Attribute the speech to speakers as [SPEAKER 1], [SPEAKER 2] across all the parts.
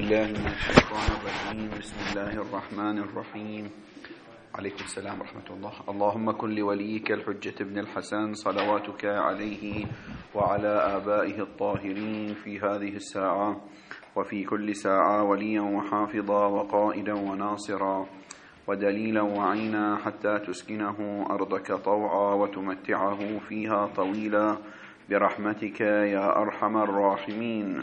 [SPEAKER 1] بالله من الشيطان الرجيم. بسم الله الرحمن الرحيم. عليكم السلام ورحمة الله. اللهم كن لوليك الحجة ابن الحسن صلواتك عليه وعلى آبائه الطاهرين في هذه الساعة وفي كل ساعة وليا وحافظا وقائدا وناصرا ودليلا وعينا حتى تسكنه أرضك طوعا وتمتعه فيها طويلا برحمتك يا أرحم الراحمين.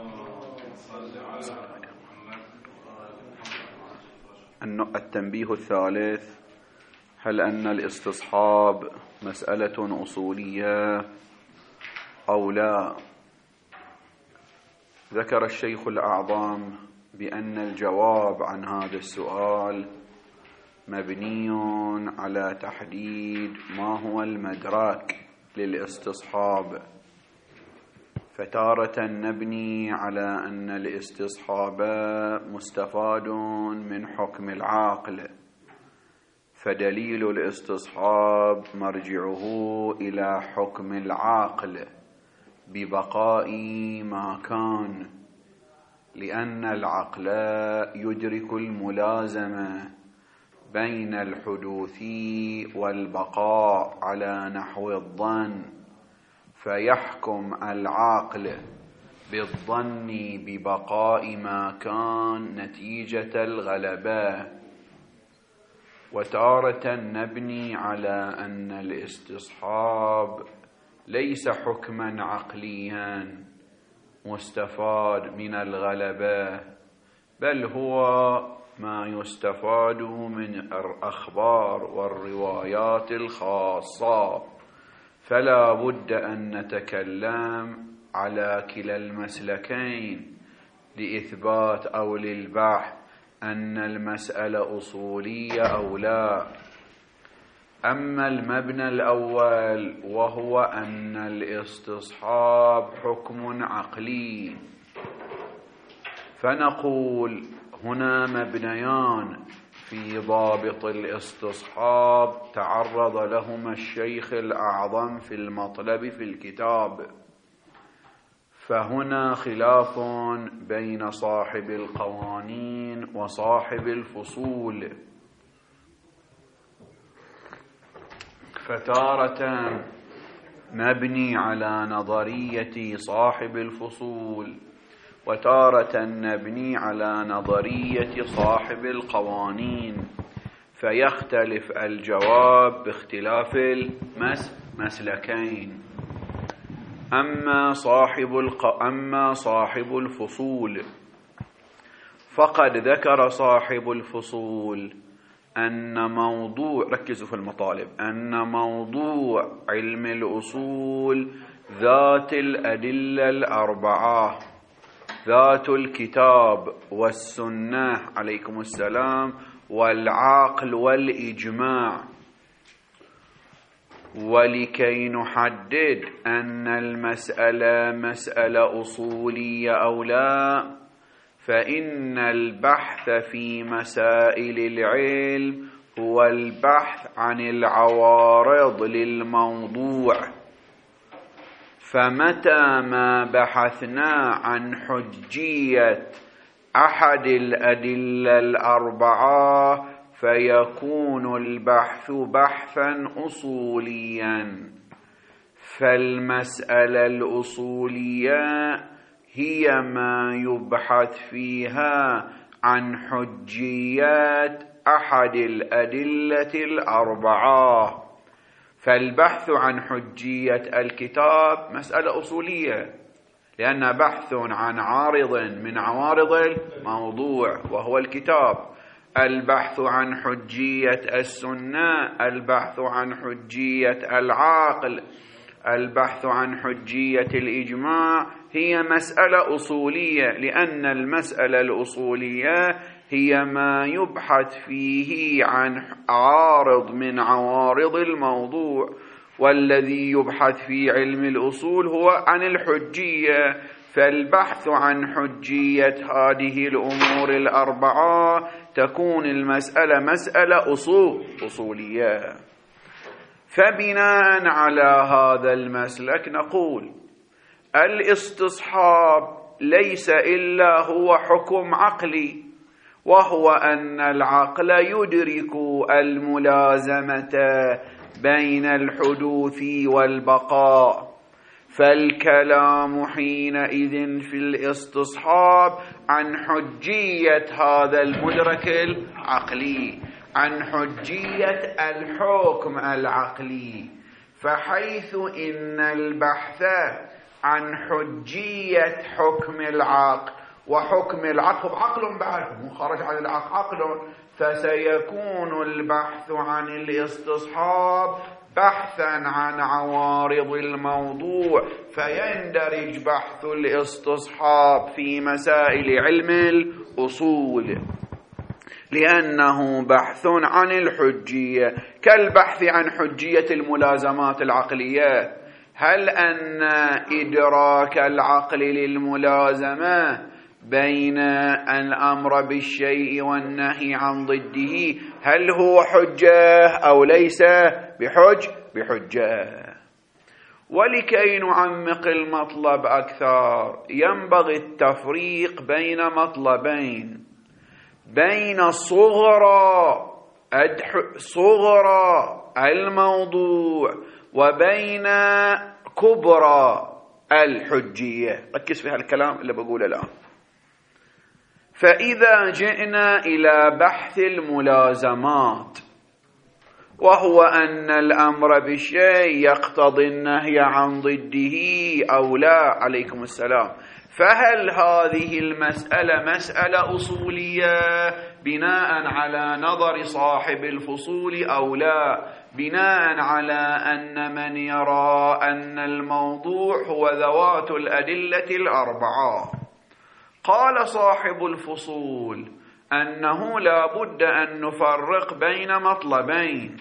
[SPEAKER 1] التنبيه الثالث: هل أن الاستصحاب مسألة أصولية أو لا؟ ذكر الشيخ الأعظم بأن الجواب عن هذا السؤال مبني على تحديد ما هو المدراك للاستصحاب، فتارة نبني على أن الاستصحاب مستفاد من حكم العاقل، فدليل الاستصحاب مرجعه إلى حكم العاقل ببقاء ما كان، لأن العقل يدرك الملازمة بين الحدوث والبقاء على نحو الظن، فيحكم العاقل بالظن ببقاء ما كان نتيجة الغلبة. وتارة نبني على أن الاستصحاب ليس حكما عقليا مستفاد من الغلبة، بل هو ما يستفاد من الأخبار والروايات الخاصة، فلا بد أن نتكلم على كلا المسلكين لإثبات أو للبحث أن المسألة أصولية أو لا. أما المبنى الأول وهو أن الاستصحاب حكم عقلي، فنقول هنا مبنيان في ضابط الاستصحاب تعرض لهما الشيخ الأعظم في المطلب في الكتاب، فهنا خلاف بين صاحب القوانين وصاحب الفصول، فتارة نبني على نظرية صاحب الفصول وتارة نبني على نظرية صاحب القوانين، فيختلف الجواب باختلاف المسلكين. أما صاحب الفصول فقد ذكر صاحب الفصول أن موضوع، ركزوا في المطالب، أن موضوع علم الأصول ذات الأدلة الأربعة، ذات الكتاب والسنة عليكم السلام والعقل والإجماع. ولكي نحدد أن المسألة مسألة أصولية أو لا، فإن البحث في مسائل العلم هو البحث عن العوارض للموضوع، فمتى ما بحثنا عن حجية أحد الأدلة الأربعة فيكون البحث بحثا أصوليا. فالمسألة الأصولية هي ما يبحث فيها عن حجيات أحد الأدلة الأربعة، فالبحث عن حجية الكتاب مسألة أصولية، لأن بحث عن عارض من عوارض الموضوع وهو الكتاب. البحث عن حجية السنة، البحث عن حجية العقل، البحث عن حجية الإجماع هي مسألة أصولية، لأن المسألة الأصولية هي ما يبحث فيه عن عارض من عوارض الموضوع، والذي يبحث في علم الأصول هو عن الحجية. فالبحث عن حجية هذه الأمور الأربعة تكون المسألة مسألة أصولية. فبناء على هذا المسلك نقول الاستصحاب ليس إلا هو حكم عقلي، وهو أن العقل يدرك الملازمة بين الحدوث والبقاء، فالكلام حينئذ في الاستصحاب عن حجية هذا المدرك العقلي، عن حجية الحكم العقلي. فحيث إن البحث عن حجية حكم العقل، وحكم العقل عقل بعد مو خرج عن العقل عقل، فسيكون البحث عن الاستصحاب بحثا عن عوارض الموضوع، فيندرج بحث الاستصحاب في مسائل علم الأصول، لأنه بحث عن الحجية، كالبحث عن حجية الملازمات العقلية. هل أن إدراك العقل للملازمة بين الأمر بالشيء والنهي عن ضده هل هو حجة أو ليس بحجة؟ ولكي نعمق المطلب أكثر ينبغي التفريق بين مطلبين، بين صغرى الموضوع وبين كبرى الحجية. ركز في هالكلام اللي بقوله الآن. فإذا جئنا إلى بحث الملازمات، وهو أن الأمر بالشيء يقتضي النهي عن ضده أو لا، عليكم السلام، فهل هذه المسألة مسألة أصولية بناء على نظر صاحب الفصول أو لا، بناء على أن من يرى أن الموضوع هو ذوات الأدلة الأربعة؟ قال صاحب الفصول أنه لا بد أن نفرق بين مطلبين.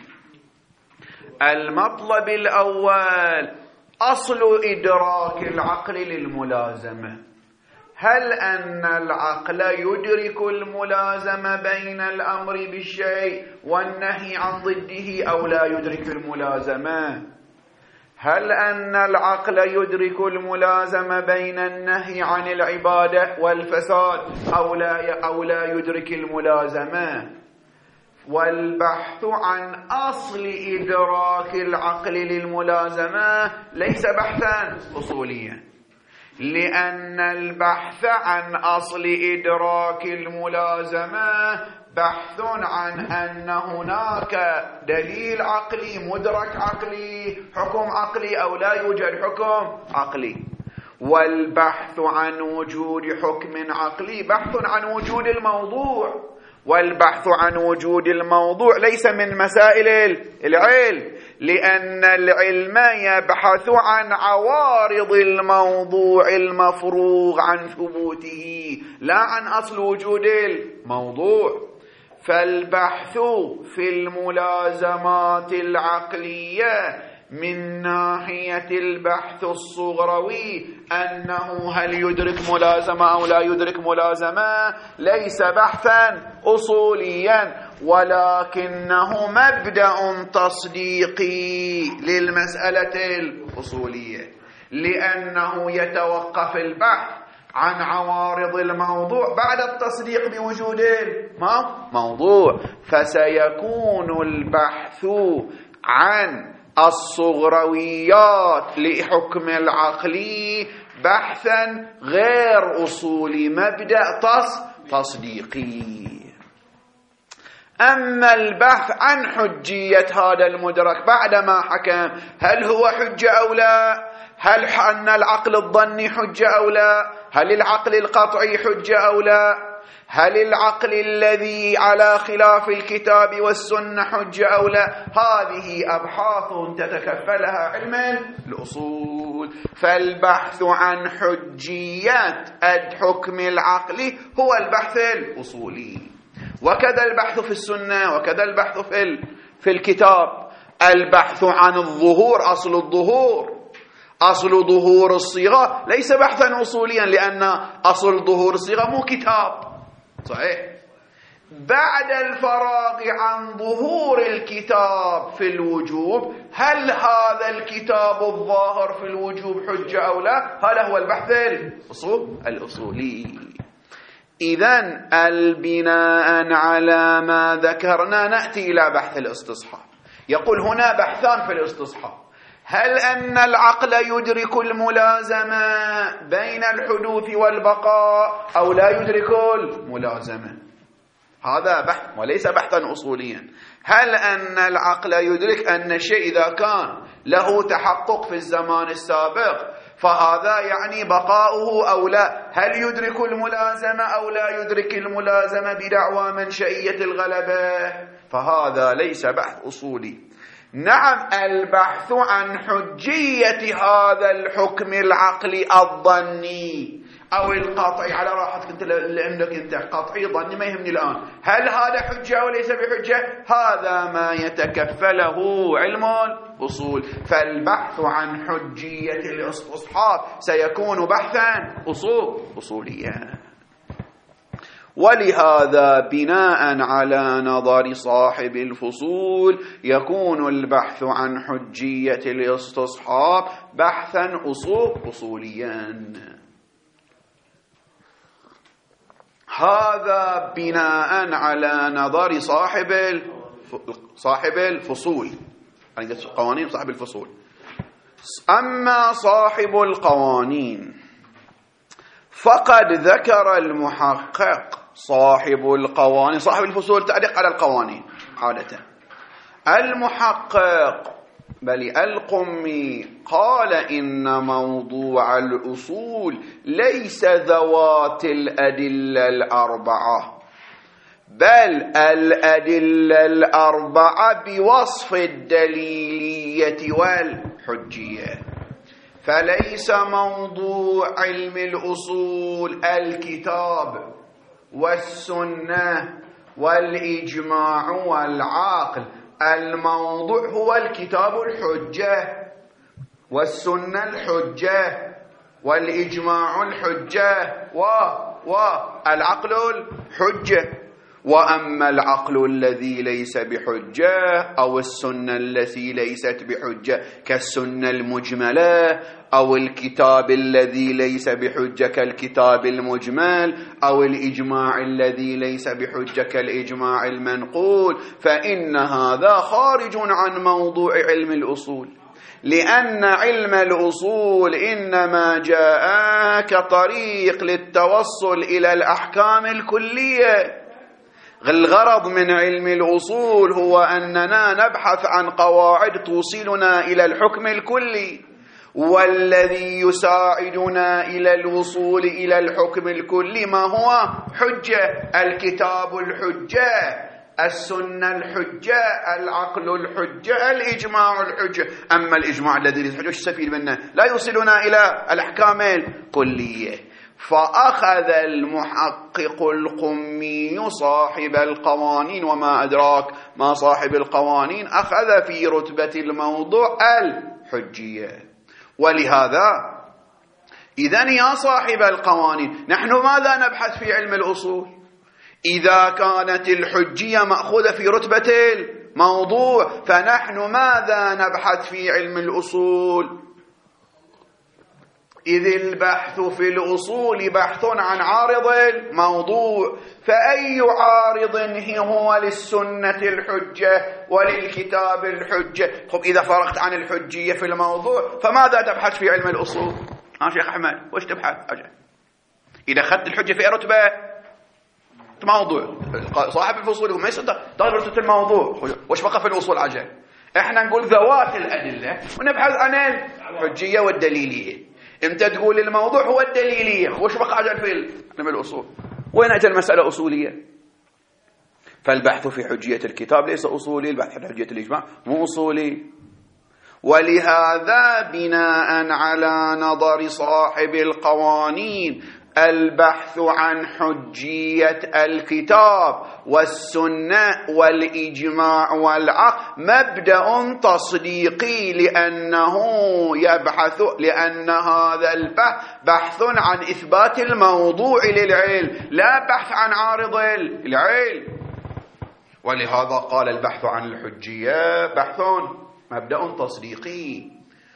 [SPEAKER 1] المطلب الأول أصل إدراك العقل للملازمة، هل أن العقل يدرك الملازمة بين الأمر بالشيء والنهي عن ضده أو لا يدرك الملازمة؟ هل أن العقل يدرك الملازمة بين النهي عن العبادة والفساد أو لا يدرك الملازمة؟ والبحث عن أصل إدراك العقل للملازمة ليس بحثا أصوليا، لأن البحث عن أصل إدراك الملازمة بحث عن أن هناك دليل عقلي، مدرك عقلي، حكم عقلي أو لا يوجد حكم عقلي. والبحث عن وجود حكم عقلي بحث عن وجود الموضوع، والبحث عن وجود الموضوع ليس من مسائل العلم، لأن العلم يبحث عن عوارض الموضوع المفروغ عن ثبوته، لا عن أصل وجود الموضوع. فالبحث في الملازمات العقلية من ناحية البحث الصغروي أنه هل يدرك ملازمة أو لا يدرك ملازمة ليس بحثا أصوليا، ولكنه مبدأ تصديقي للمسألة الأصولية، لأنه يتوقف البحث عن عوارض الموضوع بعد التصديق بوجود الموضوع. فسيكون البحث عن الصغرويات لحكم العقلي بحثا غير أصولي، مبدأ تصديقي. أما البحث عن حجية هذا المدرك بعدما حكم هل هو حجة أو لا، هل أن العقل الظني حجة أو لا، هل العقل القطعي حجة أو لا، هل العقل الذي على خلاف الكتاب والسنة حجة أو لا، هذه أبحاث تتكفلها علم الأصول. فالبحث عن حجية الحكم العقلي هو البحث الأصولي، وكذا البحث في السنة، وكذا البحث في الكتاب. البحث عن الظهور، أصل ظهور الصيغة ليس بحثا أصوليا، لأن أصل ظهور الصيغة مو كتاب، صحيح، بعد الفراغ عن ظهور الكتاب في الوجوب، هل هذا الكتاب الظاهر في الوجوب حجة أو لا؟ هذا هو البحث الأصولي. إذن البناء على ما ذكرنا نأتي إلى بحث الاستصحاب. يقول هنا بحثان في الاستصحاب: هل أن العقل يدرك الملازمة بين الحدوث والبقاء أو لا يدرك الملازمة؟ هذا بحث وليس بحثا أصوليا. هل أن العقل يدرك أن الشيء إذا كان له تحقق في الزمان السابق فهذا يعني بقاؤه أو لا؟ هل يدرك الملازمة أو لا يدرك الملازمة بدعوى منشئية الغلبة؟ فهذا ليس بحث أصولي. نعم، البحث عن حجية هذا الحكم العقلي الظني أو القطعي، على راحتك أنت اللي عندك أنت، قطعي ظني ما يهمني الآن، هل هذا حجة أو ليس بحجة؟ هذا ما يتكفله علم الأصول. فالبحث عن حجية الاستصحاب سيكون بحثا أصوليا. ولهذا بناء على نظر صاحب الفصول يكون البحث عن حجية الاستصحاب بحثا أصوليا. هذا بناء على نظر صاحب الفصول، قوانين صاحب الفصول. أما صاحب القوانين فقد ذكر المحقق صاحب القوانين، صاحب الفصول تعليق على القوانين عادة، المحقق بل القمي قال إن موضوع الأصول ليس ذوات الأدلة الأربعة، بل الأدلة الأربعة بوصف الدليلية والحجية. فليس موضوع علم الأصول الكتاب والسنة والإجماع والعقل، الموضوع هو الكتاب الحجة والسنة الحجة والإجماع الحجة والعقل الحجة. وأما العقل الذي ليس بحجة أو السنة التي ليست بحجة كالسنة المجملة، أو الكتاب الذي ليس بحجة كالكتاب المجمل، أو الإجماع الذي ليس بحجة كالإجماع المنقول، فإن هذا خارج عن موضوع علم الأصول، لأن علم الأصول إنما جاء كطريق للتوصل إلى الأحكام الكلية. الغرض من علم الأصول هو أننا نبحث عن قواعد توصلنا إلى الحكم الكلي، والذي يساعدنا إلى الوصول إلى الحكم الكلي ما هو؟ حجة، الكتاب الحجة، السنة الحجة، العقل الحجة، الإجماع الحجة. أما الإجماع الذي ليس حجة يستفيد منه؟ لا يوصلنا إلى الأحكام الكلية. فأخذ المحقق القمي صاحب القوانين، وما أدراك ما صاحب القوانين، أخذ في رتبة الموضوع الحجية. ولهذا إذن يا صاحب القوانين، نحن ماذا نبحث في علم الأصول؟ إذا كانت الحجية مأخوذة في رتبة الموضوع، فنحن ماذا نبحث في علم الأصول؟ إذ البحث في الأصول بحث عن عارض الموضوع، فأي عارض هو للسنة الحجة وللكتاب الحجة؟ خب إذا فرغت عن الحجية في الموضوع فماذا تبحث في علم الأصول؟ شيخ أحمد وش تبحث؟ أجل إذا أخذت الحجة في رتبة موضوع، صاحب الفصول ما يصدق رتبة الموضوع، وش بقى في الأصول؟ عجل إحنا نقول ذوات الأدلة ونبحث عن الحجية والدليلية. انت تقول الموضوع هو الدليلية، وش بقى عجل في علم الأصول؟ وين أجل مسألة أصولية؟ فالبحث في حجية الكتاب ليس أصولي، البحث في حجية الإجماع مو أصولي. ولهذا بناء على نظر صاحب القوانين البحث عن حجية الكتاب والسنة والإجماع والعقل مبدأ تصديقي، لأن هذا البحث بحث عن إثبات الموضوع للعلم، لا بحث عن عارض العلم. ولهذا قال البحث عن الحجية بحث مبدأ تصديقي،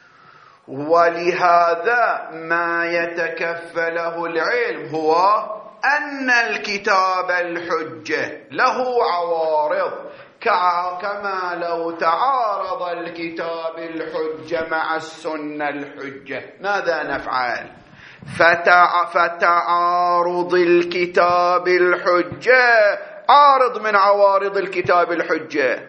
[SPEAKER 1] ولهذا ما يتكفله العلم هو أن الكتاب الحجة له عوارض، كما لو تعارض الكتاب الحجة مع السنة الحجة ماذا نفعل؟ فتعارض الكتاب الحجة عارض من عوارض الكتاب الحجة.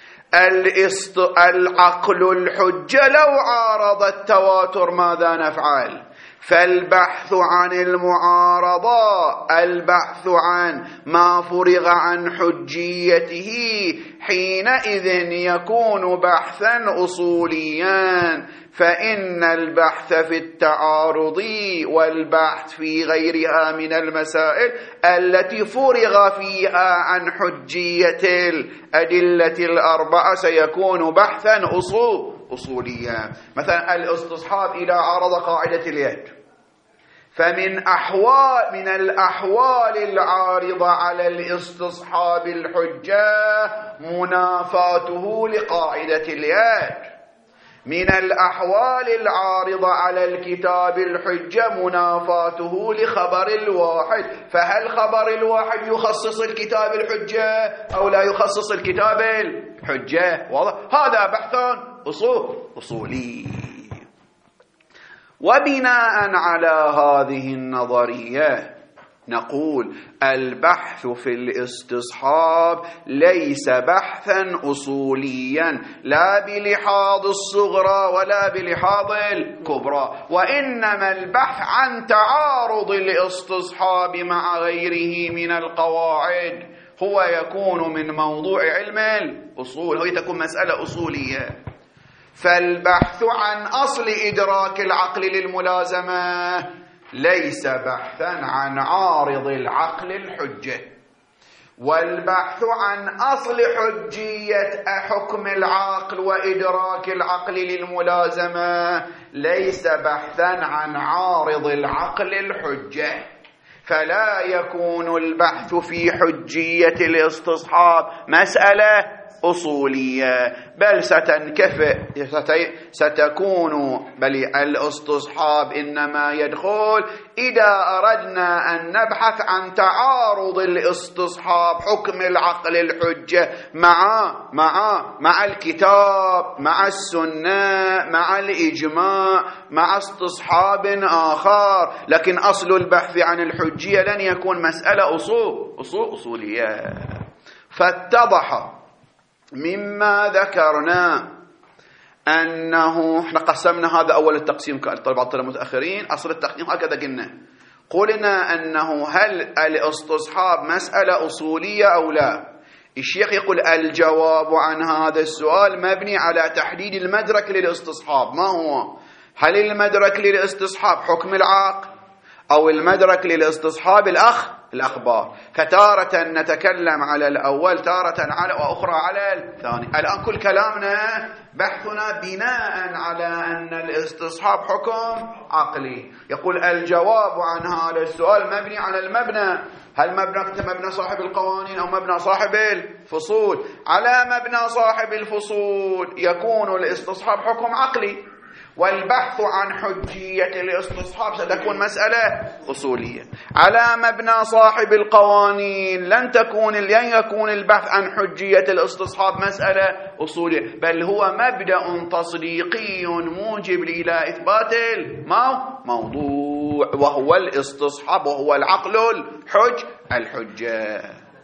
[SPEAKER 1] العقل الحجة لو عارض التواتر ماذا نفعل؟ فالبحث عن المعارضة، البحث عن ما فرغ عن حجيته، حينئذ يكون بحثا أصوليا. فإن البحث في التعارض والبحث في غيرها من المسائل التي فرغ فيها عن حجية الأدلة الأربعة سيكون بحثا أصوليا. مثلا الاستصحاب إذا عارض قاعدة اليد، فمن الأحوال العارضة على الاستصحاب الحجة منافاته لقاعدة اليد. من الأحوال العارضة على الكتاب الحجة منافاته لخبر الواحد. فهل خبر الواحد يخصص الكتاب الحجة أو لا يخصص الكتاب الحجة؟ واضح؟ هذا بحث أصولي. وبناء على هذه النظرية نقول البحث في الاستصحاب ليس بحثا أصوليا لا بلحاظ الصغرى ولا بلحاظ الكبرى، وإنما البحث عن تعارض الاستصحاب مع غيره من القواعد هو يكون من موضوع علم الأصول، هو تكون مسألة أصولية. فالبحث عن أصل إدراك العقل للملازمة ليس بحثا عن عارض العقل الحجة، والبحث عن أصل حجية حكم العقل وإدراك العقل للملازمة ليس بحثا عن عارض العقل الحجة. فلا يكون البحث في حجية الاستصحاب مسألة أصولية، بل بل الاستصحاب إنما يدخل إذا أردنا أن نبحث عن تعارض الاستصحاب حكم العقل الحجة مع الكتاب، مع السنة، مع الإجماع، مع استصحاب آخر. لكن أصل البحث عن الحجية لن يكون مسألة أصولية. فاتضح مما ذكرنا أنه احنا قسمنا هذا أول التقسيم بعض المتأخرين، أصل التقسيم هكذا قلنا أنه هل الاستصحاب مسألة أصولية أو لا؟ الشيخ يقول الجواب عن هذا السؤال مبني على تحديد المدرك للاستصحاب. ما هو؟ هل المدرك للاستصحاب حكم العقل أو المدرك للاستصحاب الأخبار؟ فتارة نتكلم على الأول، تارة على وأخرى على الثاني. الآن كل كلامنا بحثنا بناء على أن الاستصحاب حكم عقلي. يقول الجواب عن هذا السؤال مبني على المبنى. هل مبنى صاحب القوانين أو مبنى صاحب الفصول؟ على مبنى صاحب الفصول يكون الاستصحاب حكم عقلي، والبحث عن حجية الاستصحاب ستكون مسألة أصولية. على مبنى صاحب القوانين لن يكون البحث عن حجية الاستصحاب مسألة أصولية، بل هو مبدأ تصديقي موجب إلى إثبات الموضوع، وهو الاستصحاب وهو العقل الحجة.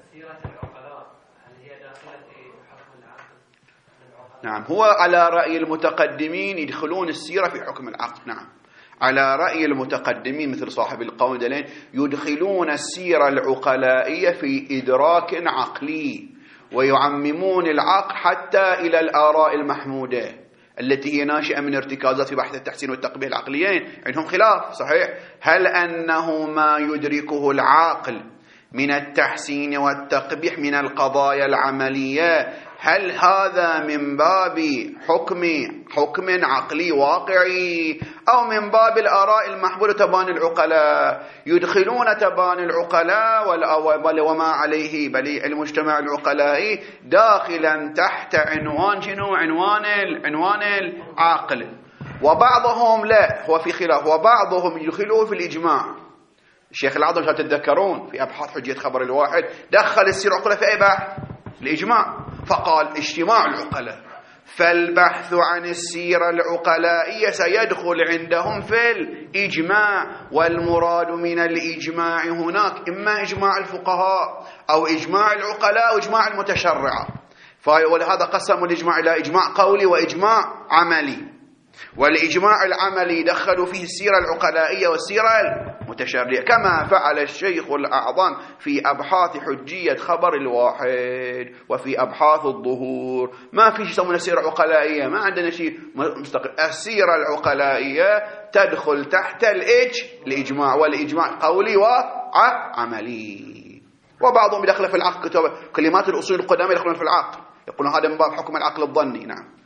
[SPEAKER 1] نعم، هو على رأي المتقدمين يدخلون السيرة في حكم العقل. نعم، على رأي المتقدمين مثل صاحب القوم يدخلون السيرة العقلائية في إدراك عقلي، ويعممون العقل حتى إلى الآراء المحمودة التي هي ناشئة من ارتكازات في بحث التحسين والتقبيح العقليين. عندهم خلاف صحيح، هل أنه ما يدركه العقل من التحسين والتقبيح من القضايا العملية، هل هذا من باب حكم عقلي واقعي أو من باب الآراء المحبولة تبان العقلاء؟ يدخلون تبان العقلاء وما عليه بل المجتمع العقلائي داخلا تحت عنوان شنو؟ عنوان العقل. وبعضهم لا، هو في خلاف، وبعضهم يدخلوه في الإجماع. الشيخ العظم كانوا تتذكرون في أبحاث حجية خبر الواحد دخل السير العقلاء في أي بحث؟ الإجماع، فقال اجتماع العقلاء، فالبحث عن السيرة العقلائية سيدخل عندهم في الإجماع، والمراد من الإجماع هناك إما إجماع الفقهاء أو إجماع العقلاء أو إجماع المتشرعة. ولهذا قسموا الإجماع إلى إجماع قولي وإجماع عملي، والإجماع العملي دخلوا فيه السيرة العقلائية والسيرة المتشرعة، كما فعل الشيخ الأعظم في أبحاث حجية خبر الواحد وفي أبحاث الظهور. ما في شيء يسمونه السيرة العقلائية، ما عندنا شيء مستقل. السيرة العقلائية تدخل تحت الإجماع، والإجماع قولي وعملي. وبعضهم يدخل في العقل، كلمات الأصول القدامى يدخلون في العقل، يقولون هذا من باب حكم العقل الظني. نعم،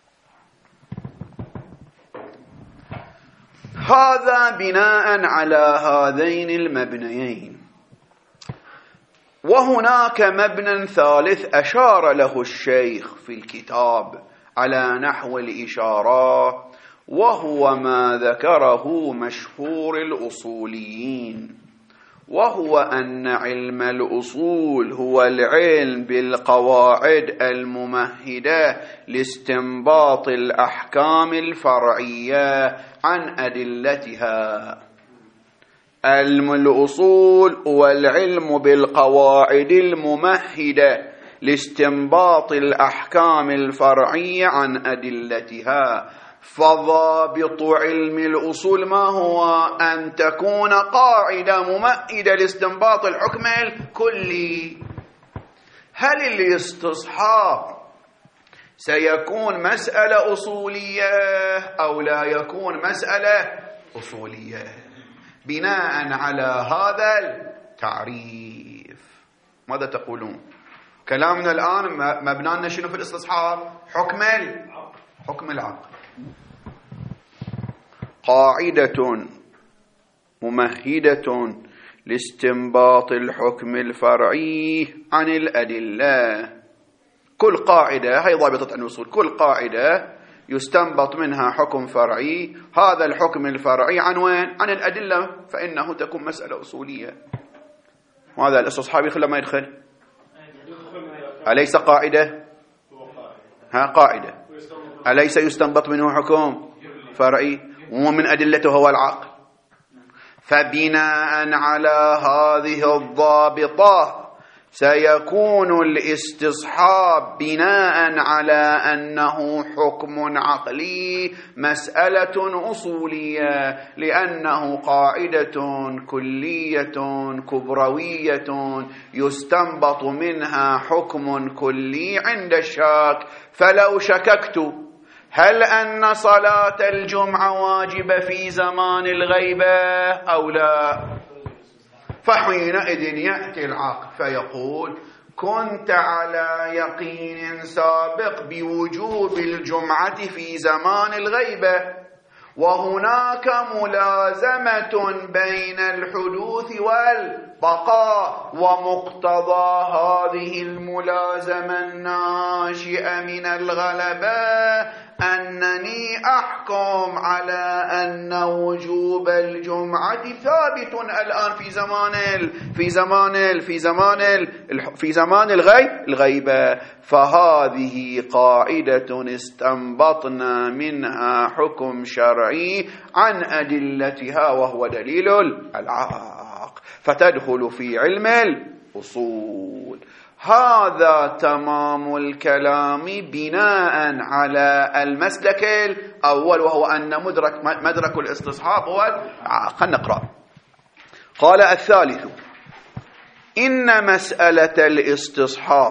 [SPEAKER 1] هذا بناء على هذين المبنيين. وهناك مبنى ثالث أشار له الشيخ في الكتاب على نحو الإشارة، وهو ما ذكره مشهور الأصوليين، وهو أن علم الأصول هو العلم بالقواعد الممهدة لاستنباط الأحكام الفرعية عن أدلتها. علم الأصول هو العلم بالقواعد الممهدة لاستنباط الأحكام الفرعية عن أدلتها. فضابط علم الأصول ما هو؟ أن تكون قاعدة ممهدة لاستنباط الحكم الكلي. هل الاستصحاب سيكون مسألة أصولية أو لا يكون مسألة أصولية؟ بناء على هذا التعريف ماذا تقولون؟ كلامنا الآن مبنانا شنو في الاستصحاب؟ حكم العقل. قاعدة ممهدة لاستنباط الحكم الفرعي عن الأدلة. كل قاعدة، هي ضابطة الأصول، كل قاعدة يستنبط منها حكم فرعي، هذا الحكم الفرعي عن وين؟ عن الأدلة، فإنه تكون مسألة أصولية. وهذا الاستصحاب يدخل ما يدخل؟ أليس قاعدة؟ قاعدة، أليس يستنبط منه حكم فرعي ومن أدلته هو العقل؟ فبناء على هذه الضابطات سيكون الاستصحاب بناء على أنه حكم عقلي مسألة أصولية، لأنه قاعدة كلية كبروية يستنبط منها حكم كلي عند الشك. فلو شككت هل أن صلاة الجمعة واجبة في زمان الغيبة أو لا، فحينئذ يأتي العقل فيقول كنت على يقين سابق بوجوب الجمعة في زمان الغيبة، وهناك ملازمة بين الحدوث والبقاء، ومقتضى هذه الملازمة الناشئة من الغلبة أنني أحكم على أن وجوب الجمعة ثابت الآن في زمان الغيبة. فهذه قاعدة استنبطنا منها حكم شرعي عن أدلتها وهو دليل العقل، فتدخل في علم الأصول. هذا تمام الكلام بناء على المسلك الأول، وهو أن مدرك الاستصحاب هو خلينا نقرأ. قال الثالث: إن مسألة الاستصحاب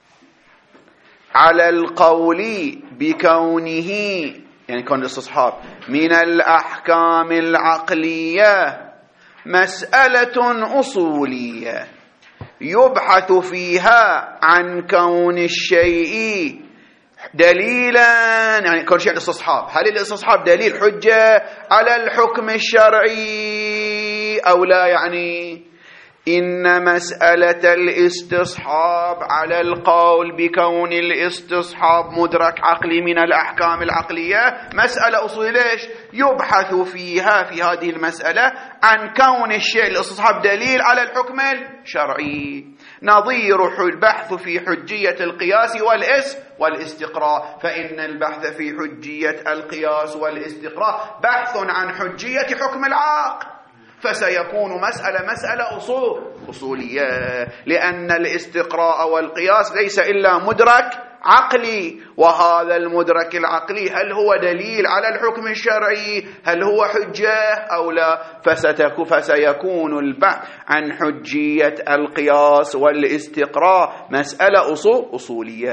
[SPEAKER 1] على القول بكونه، يعني كون الاستصحاب من الأحكام العقلية، مسألة أصولية. يبحث فيها عن كون الشيء دليلا، يعني كون شيء الاستصحاب، هل الاستصحاب دليل حجة على الحكم الشرعي أو لا؟ يعني إن مسألة الاستصحاب على القول بكون الاستصحاب مدرك عقلي من الأحكام العقلية مسألة أصولية. ليش؟ يبحث فيها في هذه المسألة عن كون الشيء الاستصحاب دليل على الحكم الشرعي، نظير البحث في حجية القياس والاستقراء، فإن البحث في حجية القياس والاستقراء بحث عن حجية حكم العقل، فسيكون مسألة أصولية، لأن الاستقراء والقياس ليس إلا مدرك عقلي، وهذا المدرك العقلي هل هو دليل على الحكم الشرعي؟ هل هو حجة أو لا؟ فسيكون البحث عن حجية القياس والاستقراء مسألة أصولية.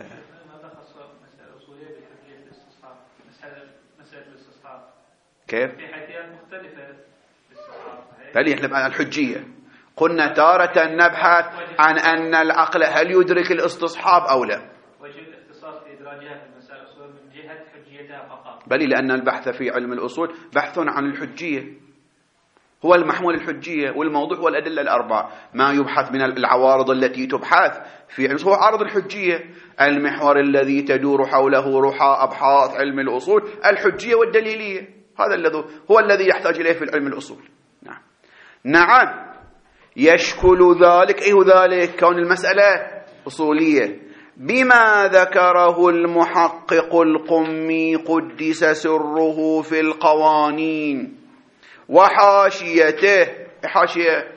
[SPEAKER 1] كيف؟
[SPEAKER 2] في حيثيات مختلفة
[SPEAKER 1] فليحلم الحجية. قلنا تارة نبحث عن أن العقل هل يدرك الاستصحاب أو لا،
[SPEAKER 2] وجه الاختصاص في إدراجها في المسائل الأصول من جهة حجيتها فقط،
[SPEAKER 1] بل لأن البحث في علم الأصول بحث عن الحجية، هو المحمول الحجية، والموضوع هو الأدلة الأربعة. ما يبحث من العوارض التي تبحث في علم هو عارض الحجية، المحور الذي تدور حوله رحى أبحاث علم الأصول الحجية والدليلية، هذا هو الذي يحتاج إليه في علم الأصول. نعم يشكل ذلك، أيه ذلك؟ كون المسألة أصولية بما ذكره المحقق القمي قدس سره في القوانين وحاشيته. حاشية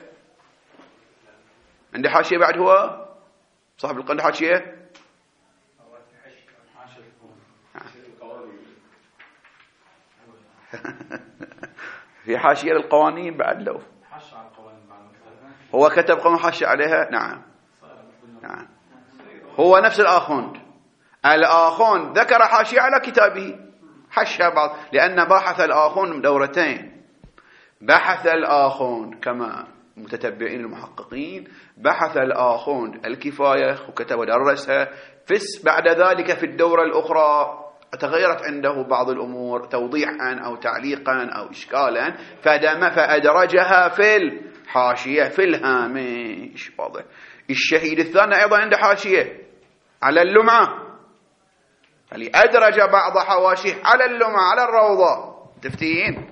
[SPEAKER 1] عندي حاشية بعد، هو صاحب القند حاشية في حاشية للقوانين بعد، لو هو كتب قوانين حاشية عليها. نعم هو نفس الآخوند ذكر حاشية على كتابه، حشى بعض، لأن بحث الآخوند دورتين، بحث الآخوند كما متتبعين المحققين، بحث الآخوند الكفاية وكتب ودرسها، بعد ذلك في الدورة الأخرى تغيرت عنده بعض الأمور توضيحا أو تعليقا أو إشكالا، فأدرجها في الحاشية في الهامش. واضح. الشهيد الثاني أيضا عنده حاشية على اللمعة، أدرج بعض حواشيه على اللمعة على الروضة. تفتين.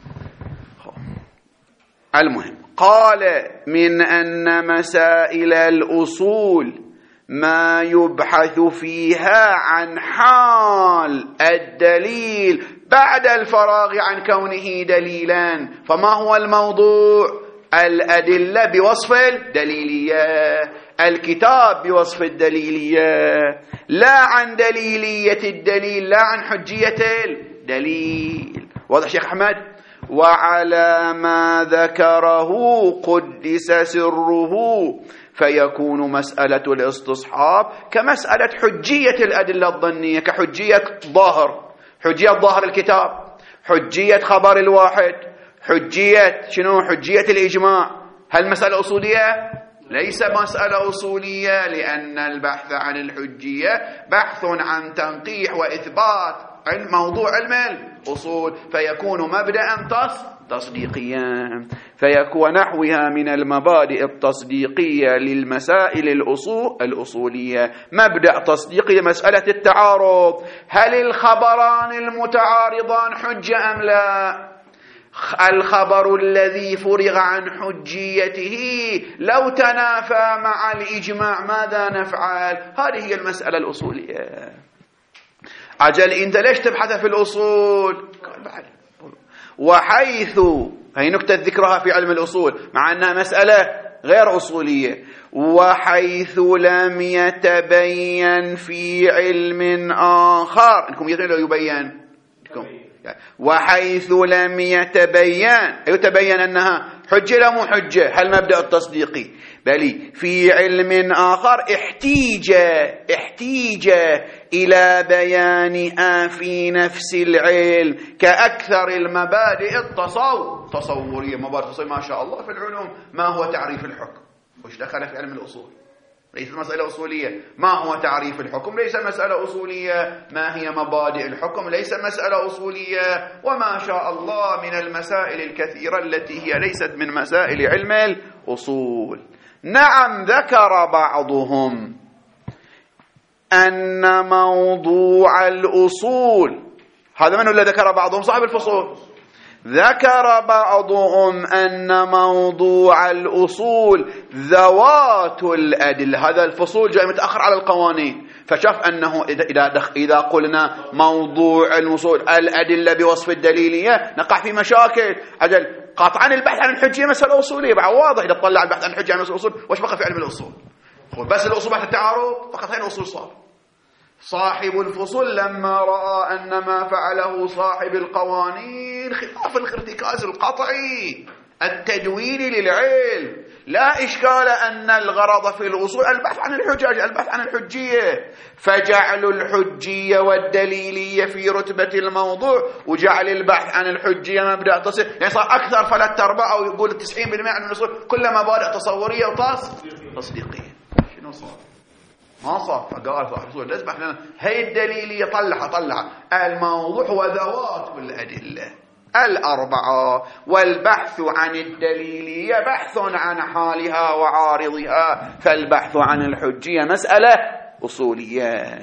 [SPEAKER 1] المهم قال من أن مسائل الأصول ما يبحث فيها عن حال الدليل بعد الفراغ عن كونه دليلا. فما هو الموضوع؟ الأدلة بوصف الدليلية، الكتاب بوصف الدليلية، لا عن دليلية الدليل، لا عن حجية الدليل. واضح شيخ أحمد؟ وعلى ما ذكره قدس سره فيكون مسألة الاستصحاب كمسألة حجية الأدلة الظنية، كحجية ظاهر، حجية ظاهر الكتاب، حجية خبر الواحد، حجية حجية الإجماع. هل مسألة أصولية؟ ليس مسألة أصولية، لأن البحث عن الحجية بحث عن تنقيح وإثبات موضوع علم الأصول، فيكون مبدأ تصديقيا، فيكون نحوها من المبادئ التصديقية للمسائل الأصولية. مبدأ تصديقي مسألة التعارض، هل الخبران المتعارضان حجة أم لا؟ الخبر الذي فرغ عن حجيته لو تنافى مع الإجماع ماذا نفعل؟ هذه هي المسألة الأصولية. عجل أنت ليش تبحث في الأصول؟ وحيث هي نكتة ذكرها في علم الأصول مع أنها مسألة غير أصولية، وحيث لم يتبين في علم آخر، إنكم يبين وحيث لم يتبين أنها حجة لا مو حجة، هل مبدأ التصديقي، بل في علم آخر احتيج إلى بيانها في نفس العلم كأكثر المبادئ التصورية. مبادئ التصورية ما شاء الله في العلوم ما هو تعريف الحكم، وش دخل في علم الأصول؟ ليست مسألة أصولية. ما هو تعريف الحكم؟ ليس مسألة أصولية. ما هي مبادئ الحكم؟ ليس مسألة أصولية. وما شاء الله من المسائل الكثيرة التي هي ليست من مسائل علم الأصول. نعم، ذكر بعضهم أن موضوع الأصول، هذا من الذي ذكر بعضهم؟ صاحب الفصول. ذكر بعضهم أن موضوع الأصول ذوات الأدلة. هذا الفصول جاء متأخر على القوانين، فشاف أنه إذا قلنا موضوع الأصول الأدلة بوصف الدليلية نقع في مشاكل. أجل قاطعا البحث عن الحجية مسألة أصولية، بعد واضح إذا طلع البحث عن الحجية عن مسألة الأصول وش بقى في علم الأصول؟ بس الأصول بعد التعارض فقط. هين الأصول صار. صاحب الفصول لما رأى أن ما فعله صاحب القوانين خلاف الارتكاز القطعي التدويني للعلم، لا إشكال أن الغرض في الأصول البحث عن الحجج، البحث عن الحجية، فجعل الحجية والدليلية في رتبة الموضوع، وجعل البحث عن الحجية مبدأ تصير، يعني صار أكثر فلا التربع، أو يقول 90% عن الأصول كلها مبادئ تصورية وتصديقية. شنو صار؟ ما صار. فقال صاحب الفصول لازم احنا هي الدليلية طلع الموضوع وذوات الأدلة الأربعة، والبحث عن الدليلية بحث عن حالها وعارضها، فالبحث عن الحجية مسألة أصولية.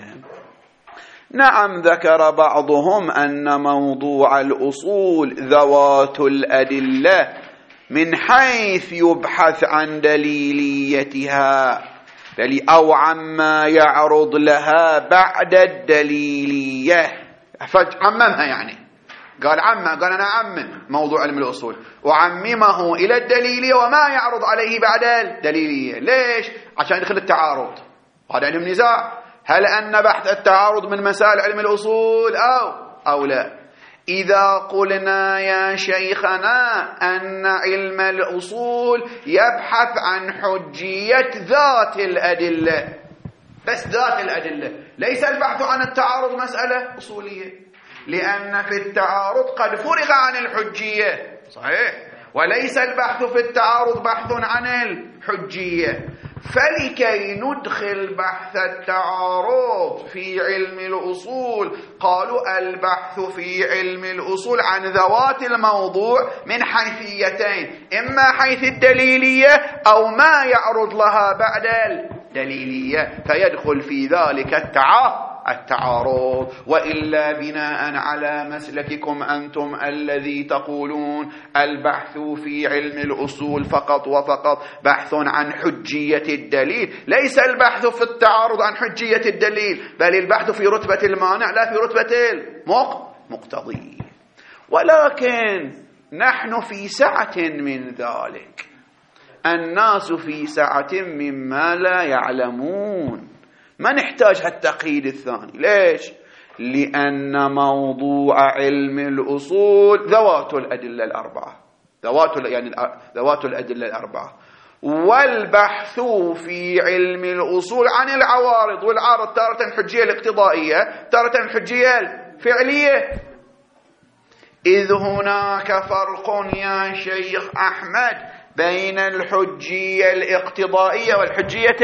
[SPEAKER 1] نعم، ذكر بعضهم أن موضوع الأصول ذوات الأدلة من حيث يبحث عن دليليتها أو عما يعرض لها بعد الدليلية. عممها، يعني قال قال أنا أعمم موضوع علم الأصول وعممه إلى الدليلية وما يعرض عليه بعد الدليلية. ليش؟ عشان يدخل التعارض. هذا علم نزاع، هل أن بحث التعارض من مسائل علم الأصول أو لا؟ إذا قلنا يا شيخنا أن علم الأصول يبحث عن حجية ذات الأدلة، بس ذات الأدلة، ليس البحث عن التعارض مسألة أصولية، لأن في التعارض قد فرغ عن الحجية، صحيح، وليس البحث في التعارض بحث عن الحجية. فلكي ندخل بحث التعارض في علم الأصول قالوا البحث في علم الأصول عن ذوات الموضوع من حيثيتين، إما حيث الدليلية أو ما يعرض لها بعد الدليلية، فيدخل في ذلك التعارض. وإلا بناء على مسلككم أنتم الذي تقولون البحث في علم الأصول فقط وفقط بحث عن حجية الدليل، ليس البحث في التعارض عن حجية الدليل، بل البحث في رتبة المانع لا في رتبة المقتضي. ولكن نحن في سعة من ذلك، الناس في سعة مما لا يعلمون، ما نحتاج التقييد الثاني. ليش؟ لأن موضوع علم الأصول ذوات الأدلة الأربعة، ذوات الأدلة الأربعة، والبحث في علم الأصول عن العوارض، والعارض تارة الحجية الاقتضائية تارة الحجية الفعلية، إذ هناك فرق يا شيخ أحمد بين الحجية الاقتضائية والحجية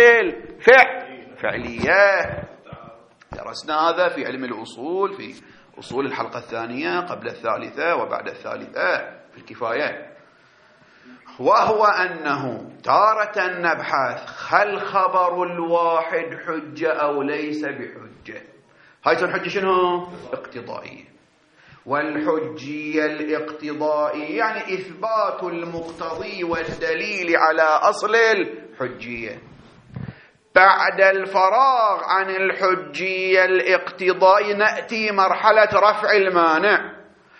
[SPEAKER 1] الفعلية. درسنا هذا في علم الأصول في أصول الحلقة الثانية قبل الثالثة وبعد الثالثة في الكفاية، وهو أنه تارة نبحث هل خبر الواحد حجة أو ليس بحجة. هاي الحجة شنو؟ اقتضائية. والحجية الاقتضائية يعني إثبات المقتضي والدليل على أصل الحجية. بعد الفراغ عن الحجية الاقتضائية نأتي مرحلة رفع المانع.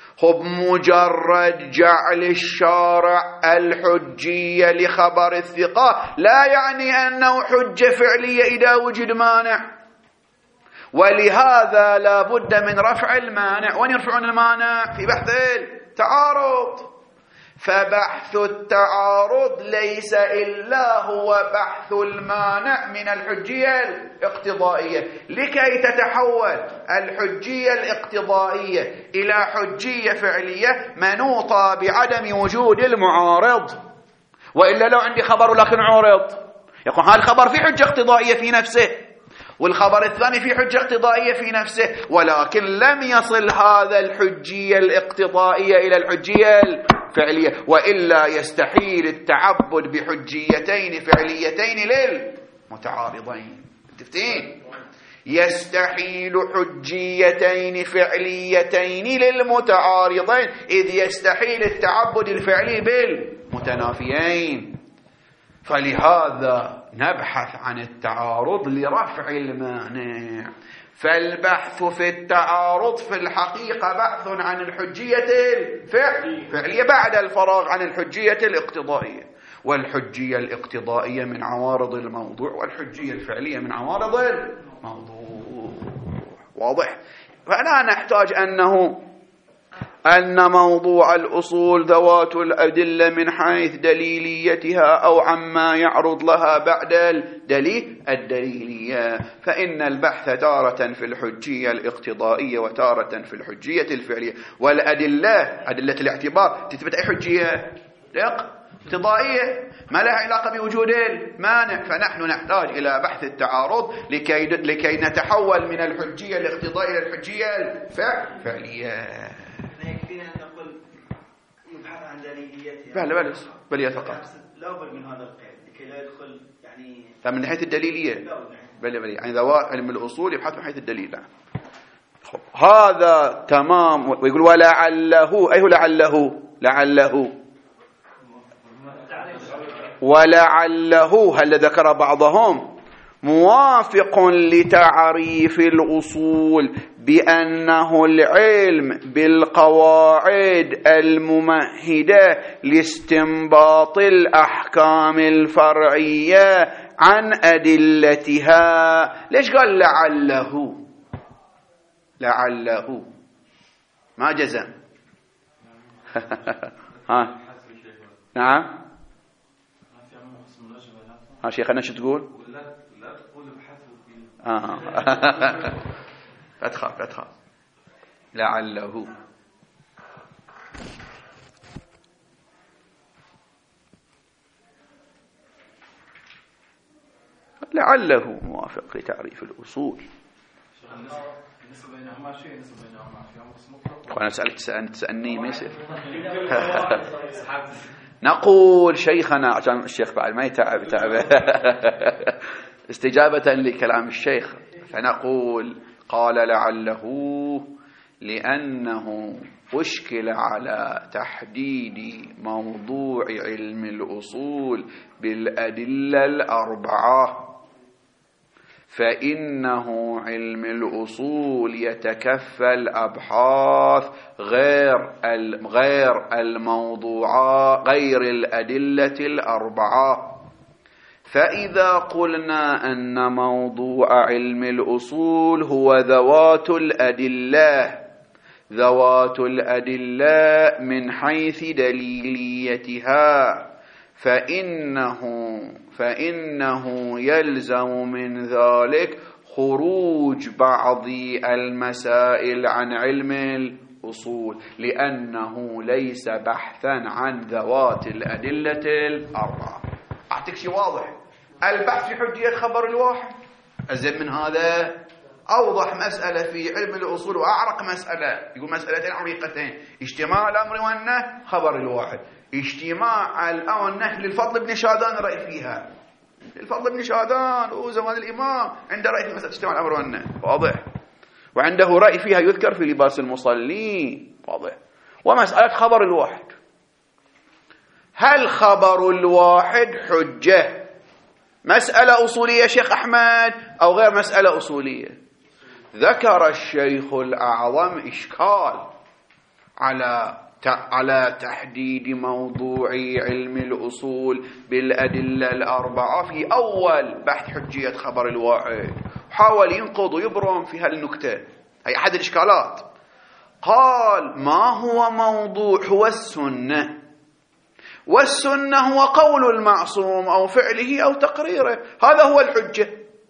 [SPEAKER 1] مجرد جعل الشارع الحجية لخبر الثقة لا يعني أنه حجة فعلية إذا وجد مانع، ولهذا لا بد من رفع المانع. وين يرفعون المانع؟ في بحث التعارض. فبحث التعارض ليس إلا هو بحث المانع من الحجية الاقتضائية. لكي تتحول الحجية الاقتضائية إلى حجية فعلية منوطة بعدم وجود المعارض، وإلا لو عندي خبر لكن عارض يقول هذا الخبر في حجة اقتضائية في نفسه، والخبر الثاني في حجة اقتضائية في نفسه، ولكن لم يصل هذا الحجية الاقتضائية إلى الحجية الفعلية، وإلا يستحيل التعبد بحجيتين فعليتين للمتعارضين. تفتين؟ يستحيل حجيتين فعليتين للمتعارضين، إذ يستحيل التعبد الفعلي بالمتنافيين. فلهذا نبحث عن التعارض لرفع المانع. فالبحث في التعارض في الحقيقة بحث عن الحجية الفعلية بعد الفراغ عن الحجية الاقتضائية، والحجية الاقتضائية من عوارض الموضوع، والحجية الفعلية من عوارض الموضوع. واضح؟ فلا نحتاج أن موضوع الأصول ذوات الأدلة من حيث دليليتها أو عما يعرض لها بعد الدليلية، فإن البحث تارة في الحجية الاقتضائية وتارة في الحجية الفعلية. والأدلة أدلة الاعتبار تثبت أي حجية اقتضائية ما لها علاقة بوجود المانع، فنحن نحتاج إلى بحث التعارض لكي نتحول من الحجية الاقتضائية إلى الحجية الفعلية.
[SPEAKER 3] يكفينا أن نقول يبحث عن دليليتها.
[SPEAKER 1] بل فقط
[SPEAKER 3] لا بد من هذا القيد لكي لا يدخل يعني
[SPEAKER 1] من حيث الدليلية. بل يعني ذوات علم الأصول يبحث من حيث الدليل. هذا تمام. ويقول ولعله، أيه ولعله هل ذكر بعضهم موافق لتعريف الأصول بأنه العلم بالقواعد الممهدة لاستنباط الأحكام الفرعية عن أدلتها. ليش قال لعله ما جزم؟ ها نعم ها شيخنا شو تقول؟
[SPEAKER 4] لا تقول ابحثوا
[SPEAKER 1] لا تخاف لعله. لعله موافق لتعريف الأصول.
[SPEAKER 4] النسبة بينهما شيء، النسبة بينهما في أمر مطلق.
[SPEAKER 1] وأنا تسألني ما يصير. نقول شيخنا عشان الشيخ بعد ما يتعب استجابة لكلام الشيخ، فنقول قال لعله لأنه أشكل على تحديد موضوع علم الأصول بالأدلة الأربعة، فإنه علم الأصول يتكفل أبحاث غير الموضوعات غير الأدلة الأربعة. فإذا قلنا أن موضوع علم الأصول هو ذوات الأدلة من حيث دليليتها، فإنه يلزم من ذلك خروج بعض المسائل عن علم الأصول، لأنه ليس بحثا عن ذوات الأدلة الأربعة. أعطيك شيء واضح، البحث في حجية خبر الواحد أزيد من هذا، أوضح مسألة في علم الأصول وأعرق مسألة، يقول مسألتين عريقتين: اجتماع الأمر والنهي خبر الواحد، اجتماع الأمر والنهي للفضل بن شادان رأي فيها، الفضل بن شادان وزمان الإمام عنده رأي في مسألة اجتماع الأمر والنهي واضح، وعنده رأي فيها يذكر في لباس المصلين واضح. ومسألة خبر الواحد، هل خبر الواحد حجة مسألة أصولية شيخ أحمد أو غير مسألة أصولية؟ ذكر الشيخ الأعظم إشكال على تحديد موضوع علم الأصول بالأدلة الأربعة في أول بحث حجية خبر الواحد، حاول ينقض ويبرم في هالنكتة، هي أحد الإشكالات. قال ما هو موضوع؟ هو السنة، والسنة هو قول المعصوم أو فعله أو تقريره، هذا هو الحجة.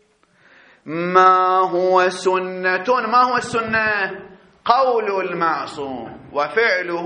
[SPEAKER 1] ما هو السنة؟ قول المعصوم وفعله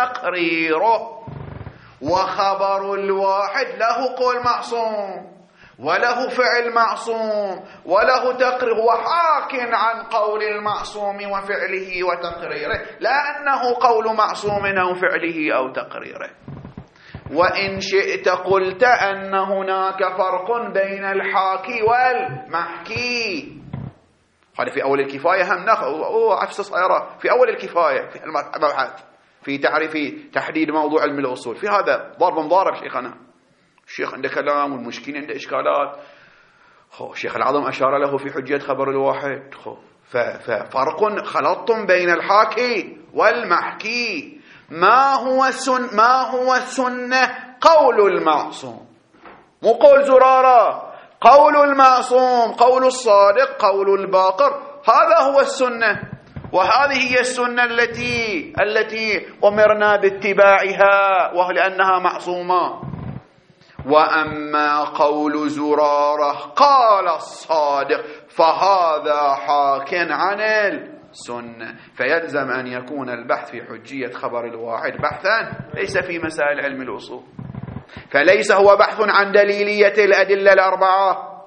[SPEAKER 1] وتقريره. وخبر الواحد له قول معصوم وله فعل معصوم وله تقرير، وحاك عن قول المعصوم وفعله وتقريره، لا أنه قول معصوم أو فعله أو تقريره. وإن شئت قلت أن هناك فرق بين الحاكي والمحكي. هذا في أول الكفاية هم عفص صغيرة في أول الكفاية في المبحث في تعريف تحديد موضوع علم الأصول. في هذا ضرب مضارب شيخنا، الشيخ عنده كلام والمشكين عنده إشكالات. الشيخ العظم أشار له في حجية خبر الواحد. ففرق خلطتم بين الحاكي والمحكي. ما هو السنة؟ قول المعصوم، مو قول زرارة، قول المعصوم، قول الصادق، قول الباقر، هذا هو السنة. وهذه هي السنة التي أمرنا باتباعها، وهو لأنها معصومة. وأما قول زرارة قال الصادق فهذا حاك عن السنة. فيلزم أن يكون البحث في حجية خبر الواحد بحثا ليس في مسائل علم الأصول، فليس هو بحث عن دليلية الأدلة الأربعة.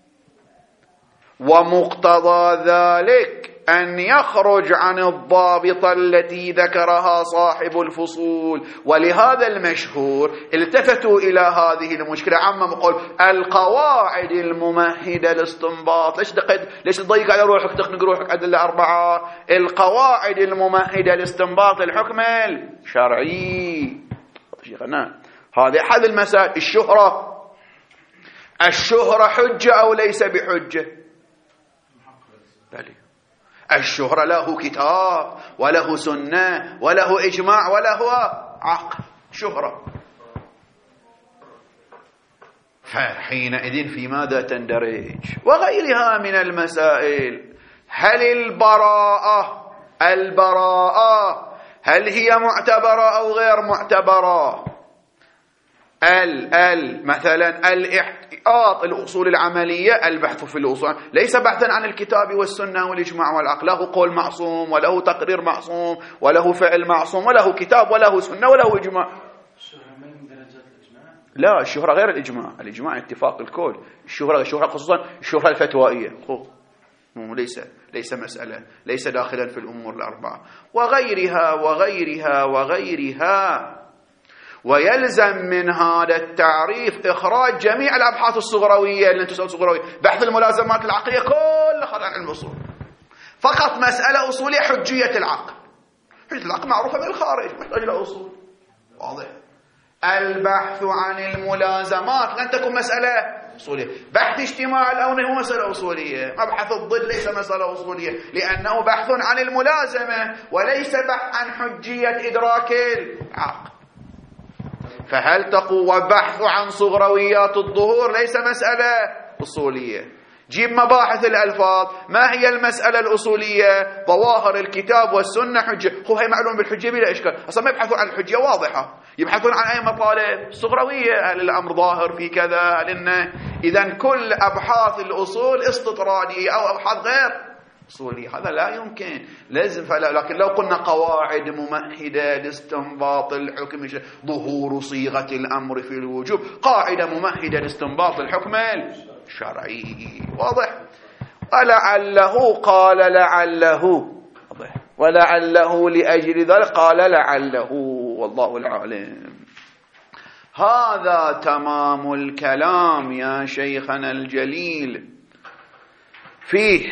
[SPEAKER 1] ومقتضى ذلك أن يخرج عن الضابط التي ذكرها صاحب الفصول. ولهذا المشهور التفتوا إلى هذه المشكلة، عمم قول القواعد الممهدة للاستنباط. ليش تضيق على روحك تخنق روحك أدلة أربعة؟ القواعد الممهدة لاستنباط الحكم الشرعي. شيخنا هذا أحد المسائل. الشهرة حجة أو ليس بحجة؟ بلي. الشهرة له كتاب وله سنة وله إجماع وله عقل شهرة. فحينئذ في ماذا تندرج؟ وغيرها من المسائل. هل البراءة هل هي معتبرة أو غير معتبرة؟ مثلا الاحتياط الأصول العملية، البحث في الأصول ليس بحثا عن الكتاب والسنة والإجماع والعقل، له قول معصوم وله تقرير معصوم وله فعل معصوم وله كتاب وله سنة وله إجماع.
[SPEAKER 4] الشهرة من درجات الإجماع؟
[SPEAKER 1] لا، الشهرة غير الإجماع اتفاق الكل. الشهرة خصوصا الشهرة الفتوائية ليس مسألة، ليس داخلا في الأمور الأربعة. وغيرها. ويلزم من هذا التعريف إخراج جميع الأبحاث الصغروية اللي تسمى صغروية. بحث الملازمات العقلية كل خارج عن الأصول، فقط مسألة أصولية حجية العقل. حجية العقل معروفة بالخارج، محتاج إلى أصول واضح. البحث عن الملازمات لن تكون مسألة أصولية. بحث اجتماع الأونة هو مسألة أصولية. مبحث الضد ليس مسألة أصولية، لأنه بحث عن الملازمة وليس بحث عن حجية إدراك العقل. فهل تقول وبحث عن صغرويات الظهور ليس مسألة أصولية؟ جيب مباحث الألفاظ، ما هي المسألة الأصولية؟ ظواهر الكتاب والسنة حجة. هي معلوم بالحجة بلا إشكال، أصلا ما يبحثون عن الحجة واضحة، يبحثون عن أي مطالب صغروية. هل الأمر ظاهر في كذا؟ هل إنه إذن كل أبحاث الأصول استطرادية أو أبحاث غير أصولية، هذا لا يمكن. لازم لكن لو قلنا قواعد ممهدة لاستنباط الحكم، ظهور صيغة الأمر في الوجوب، قاعدة ممهدة لاستنباط الحكم الشرعي واضح. ولعله قال ولعله لأجل ذلك قال لعله، والله العالم. هذا تمام الكلام يا شيخنا الجليل فيه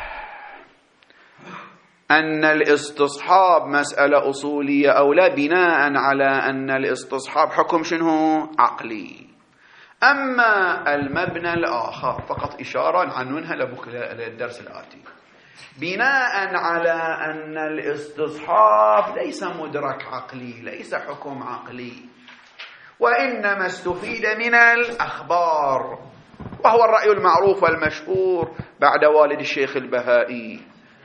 [SPEAKER 1] أن الاستصحاب مسألة أصولية أو لا، بناء على أن الاستصحاب حكم شنو؟ عقلي. أما المبنى الآخر فقط إشارة عنونها للدرس الآتي، بناء على أن الاستصحاب ليس مدرك عقلي، ليس حكم عقلي، وإنما استفيد من الأخبار، وهو الرأي المعروف والمشهور بعد والد الشيخ البهائي.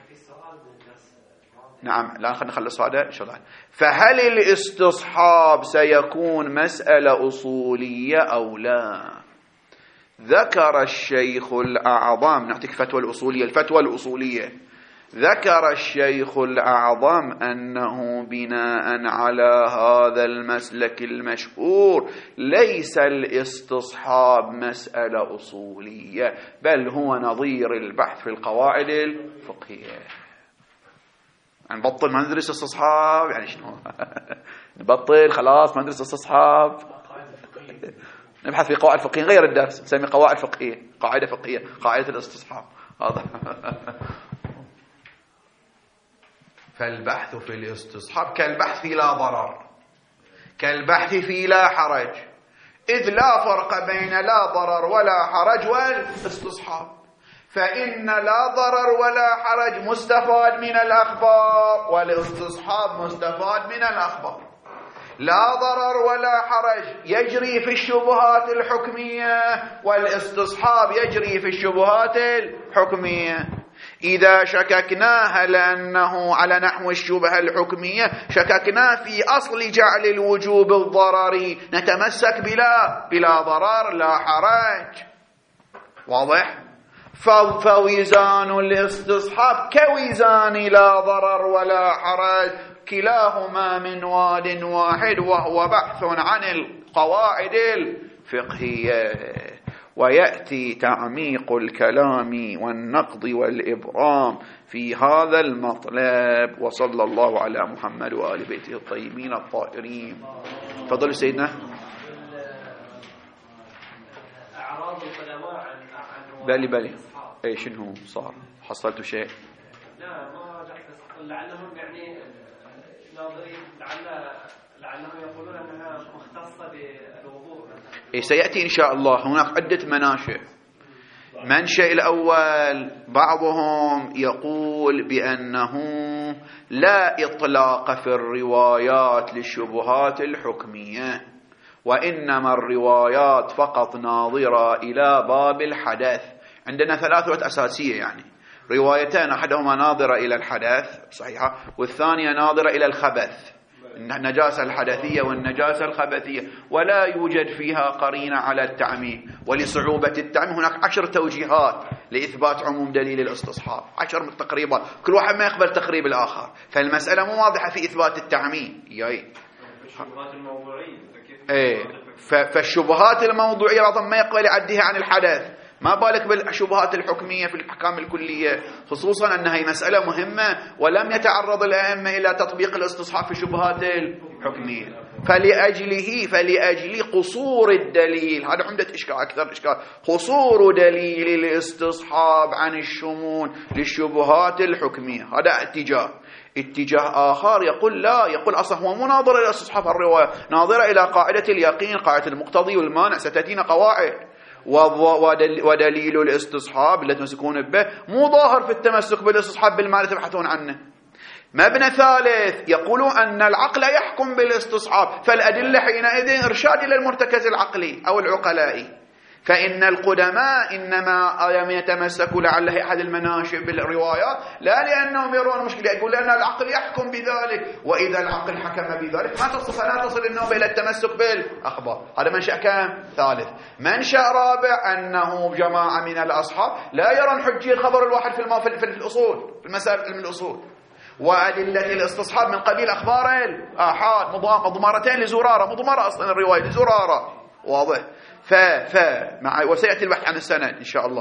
[SPEAKER 1] نعم، لا خلينا نخلص هذا إن شاء الله. فهل الاستصحاب سيكون مسألة أصولية أو لا؟ ذكر الشيخ الأعظم، نعطيك الفتوى الأصولية ذكر الشيخ الأعظم أنه بناء على هذا المسلك المشهور ليس الاستصحاب مسألة أصولية، بل هو نظير البحث في القواعد الفقهية. يعني نبطل ما ندرس استصحاب، يعني شنو؟ نبطل خلاص ما ندرس استصحاب، نبحث في قواعد فقهية غير الدرس، نسمي قواعد فقهية، قاعدة فقهية، قاعدة الاستصحاب. هذا فالبحث في الاستصحاب كالبحث في لا ضرر، كالبحث في لا حرج، إذ لا فرق بين لا ضرر ولا حرج والاستصحاب، فإن لا ضرر ولا حرج مستفاد من الأخبار، والاستصحاب مستفاد من الأخبار. لا ضرر ولا حرج يجري في الشبهات الحكمية، والاستصحاب يجري في الشبهات الحكمية. إذا شككنا هل أنه على نحو الشبهة الحكمية شككنا في أصل جعل الوجوب الضرري، نتمسك بلا ضرر لا حرج. واضح؟ فوزان الاستصحاب كوزان لا ضرر ولا حرج، كلاهما من واد واحد، وهو بحث عن القواعد الفقهية. ويأتي تعميق الكلام والنقد والإبرام في هذا المطلب. وصلى الله على محمد وآل بيته الطيبين الطاهرين. تفضل سيدنا.
[SPEAKER 2] أعراض العلماء عن
[SPEAKER 1] بالي اي شنو صار؟ حصلتوا شيء؟
[SPEAKER 2] لا ما لعلهم يعني ناظرين لعلهم يقولون انها مختصه بالوضوء مثلا.
[SPEAKER 1] سيأتي إن شاء الله. هناك عدة مناشئ. منشأ الأول بعضهم يقول بأنه لا إطلاق في الروايات للشبهات الحكمية، وإنما الروايات فقط ناظرة إلى باب الحدث. عندنا ثلاثة أساسية، يعني روايتان، أحدهما ناظرة إلى الحدث صحيحة، والثانية ناظرة إلى الخبث، النجاسة الحدثية والنجاسة الخبثية، ولا يوجد فيها قرينة على التعميم. ولصعوبة التعميم هناك 10 توجيهات لإثبات عموم دليل الاستصحاب، 10 تقريبا، كل واحد ما يقبل تقريب الآخر، فالمسألة مو واضحة في إثبات التعميم.
[SPEAKER 4] الشبهات الموضوعية
[SPEAKER 1] فالشبهات الموضوعية بعضهم ما يقبل يعديها عن الحدث، ما بالك بالشبهات الحكمية في الأحكام الكلية، خصوصا أنها هي مسألة مهمة ولم يتعرض الأئمة إلى تطبيق الاستصحاب في الشبهات الحكمية. فلأجل قصور الدليل، هذا عمدة إشكال، أكثر إشكال، قصور دليل الاستصحاب عن الشمول للشبهات الحكمية. هذا اتجاه آخر يقول لا، يقول أصلا هو مناظرة إلى استصحاب الرواية، ناظرة إلى قاعدة اليقين، قاعدة المقتضي والمانع، ستأتينا قواعد. ودليل الاستصحاب التي تمسكون به مو ظاهر في التمسك بالاستصحاب بالمعنى تبحثون عنه. مبنى ثالث يقولون أن العقل يحكم بالاستصحاب، فالأدلة حينئذ إرشاد إلى المرتكز العقلي أو العقلائي. فإن القدماء إنما لم يتمسكوا لعله أحد المناشئ بالروايات لا لأنهم يرون مشكلة، يقول لأن العقل يحكم بذلك، وإذا العقل حكم بذلك ما تصل النوبة إلى التمسك بالأخبار. هذا منشأ كام؟ ثالث. منشأ رابع أنه جماعة من الأصحاب لا يرون حجية الخبر الواحد في الأصول، في المسائل علم الأصول، وأدلة الاستصحاب من قبيل أخبار الآحاد، مضمرتين لزرارة، مضمرة أصلا الرواية لزرارة. واضح؟ وسيأتي البحث عن السند إن شاء الله.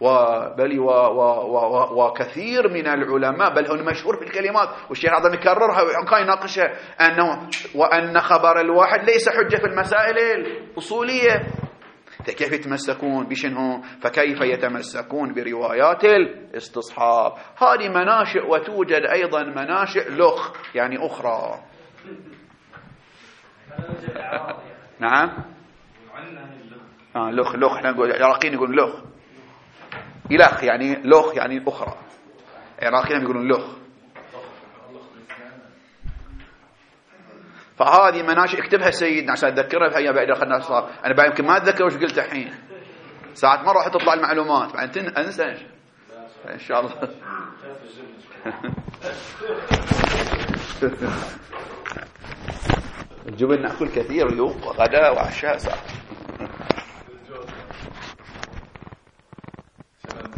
[SPEAKER 1] وكثير من العلماء، بل هو مشهور في الكلمات والشيخ العظيم يكررها وكان يناقشها، وأن خبر الواحد ليس حجة في المسائل الأصولية. فكيف يتمسكون بشنو؟ فكيف يتمسكون بروايات الاستصحاب؟ هذه مناشئ، وتوجد أيضا مناشئ لخ يعني أخرى. نعم لخ احنا نقول العراقيين يقولون لخ، إلخ يعني لخ يعني أخرى، العراقيين يقولون لخ. فهذه مناشئ اكتبها سيدنا عشان أذكرها بها بعد أخذنا صار. أنا بعد يمكن ما أتذكر وش قلت الحين، ساعة مرة راح تطلع المعلومات بعدين أنسى إن شاء الله. الجبن نأكل كثير اليوم، غداء وعشاء ساعة.